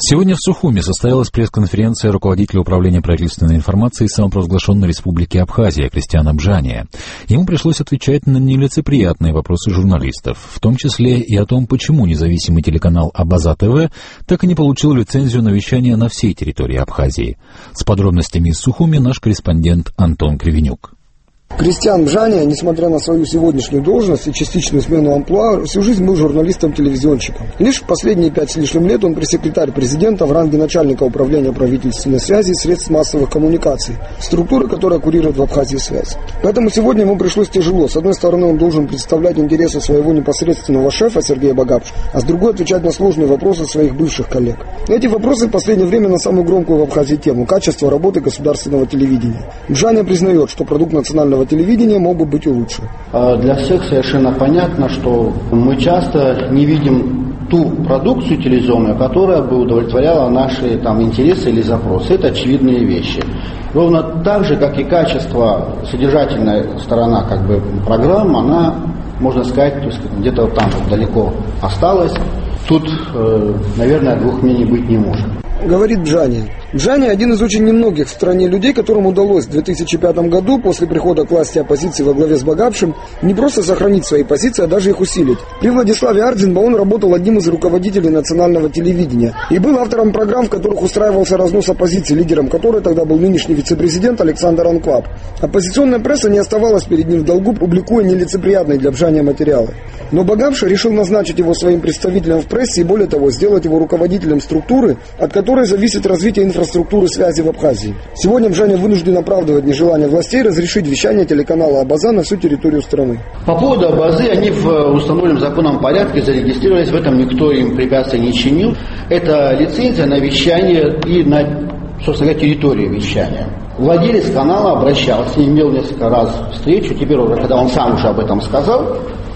Сегодня в Сухуми состоялась пресс-конференция руководителя управления правительственной информации самопровозглашенной республики Абхазия Кристиана Бжания. Ему пришлось отвечать на нелицеприятные вопросы журналистов, в том числе и о том, почему независимый телеканал Абаза ТВ так и не получил лицензию на вещание на всей территории Абхазии. С подробностями из Сухуми наш корреспондент Антон Кривенюк. Кристиан Бжания, несмотря на свою сегодняшнюю должность и частичную смену амплуа, всю жизнь был журналистом-телевизионщиком. Лишь в последние 5 с лишним лет он пресс-секретарь президента в ранге начальника управления правительственной связи и средств массовых коммуникаций, структуры, которая курирует в Абхазии связь. Поэтому сегодня ему пришлось тяжело. С одной стороны, он должен представлять интересы своего непосредственного шефа Сергея Багапши, а с другой отвечать на сложные вопросы своих бывших коллег. Эти вопросы в последнее время на самую громкую в Абхазии тему – качество работы государственного телевидения. Бжания признает, что продукт национального телевидения мог бы быть и лучше. Для всех совершенно понятно, что мы часто не видим ту продукцию телевизионную, которая бы удовлетворяла наши интересы или запросы. Это очевидные вещи. Ровно так же, как и качество, содержательная сторона программ, она, можно сказать, где-то там далеко осталась. Тут, наверное, двух мнений быть не может. Говорит Бжания. Бжания один из очень немногих в стране людей, которым удалось в 2005 году, после прихода к власти оппозиции во главе с Багапшем, не просто сохранить свои позиции, а даже их усилить. При Владиславе Ардзинбо он работал одним из руководителей национального телевидения и был автором программ, в которых устраивался разнос оппозиции, лидером которой тогда был нынешний вице-президент Александр Анклап. Оппозиционная пресса не оставалась перед ним в долгу, публикуя нелицеприятные для Бжания материалы. Но Багапша решил назначить его своим представителем в прессе и, более того, сделать его руководителем структуры, от которой зависит развитие инфраструктуры связи в Абхазии. Сегодня Бжания вынужден оправдывать нежелание властей разрешить вещание телеканала Абаза на всю территорию страны. По поводу Абазы, они в установленном законном порядке зарегистрировались, в этом никто им препятствий не чинил. Это лицензия на вещание и на, собственно говоря, территорию вещания. Владелец канала обращался, имел несколько раз встречу, теперь уже, когда он сам уже об этом сказал,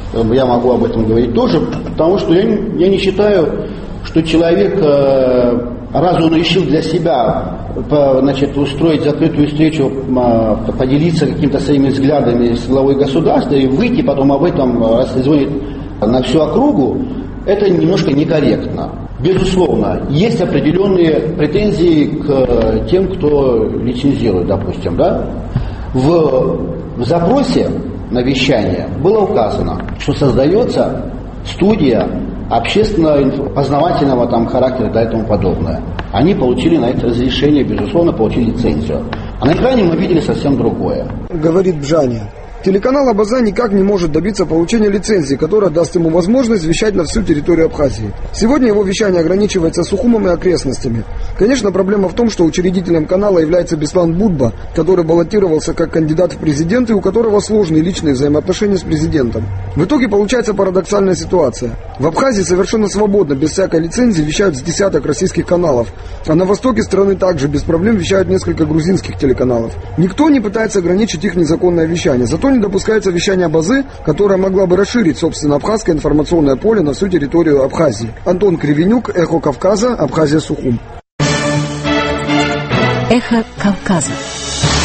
я могу об этом говорить тоже, потому что я не считаю, что человек, раз он решил для себя устроить закрытую встречу, поделиться какими-то своими взглядами с главой государства и выйти потом об этом раззвонить на всю округу, это немножко некорректно. Безусловно, есть определенные претензии к тем, кто лицензирует, допустим, да? В запросе на вещание было указано, что создается студия общественно-познавательного характера и тому подобное. Они получили на это разрешение, безусловно, получили лицензию. А на экране мы видели совсем другое. Говорит Бжания. Телеканал Абаза никак не может добиться получения лицензии, которая даст ему возможность вещать на всю территорию Абхазии. Сегодня его вещание ограничивается Сухумом и окрестностями. Конечно, проблема в том, что учредителем канала является Беслан Будба, который баллотировался как кандидат в президенты, у которого сложные личные взаимоотношения с президентом. В итоге получается парадоксальная ситуация. В Абхазии совершенно свободно, без всякой лицензии, вещают с десяток российских каналов, а на востоке страны также без проблем вещают несколько грузинских телеканалов. Никто не пытается ограничить их незаконное вещание, зато не допускается вещание Абазы, которая могла бы расширить, собственно, абхазское информационное поле на всю территорию Абхазии. Антон Кривенюк, Эхо Кавказа, Абхазия, Сухум. Эхо Кавказа.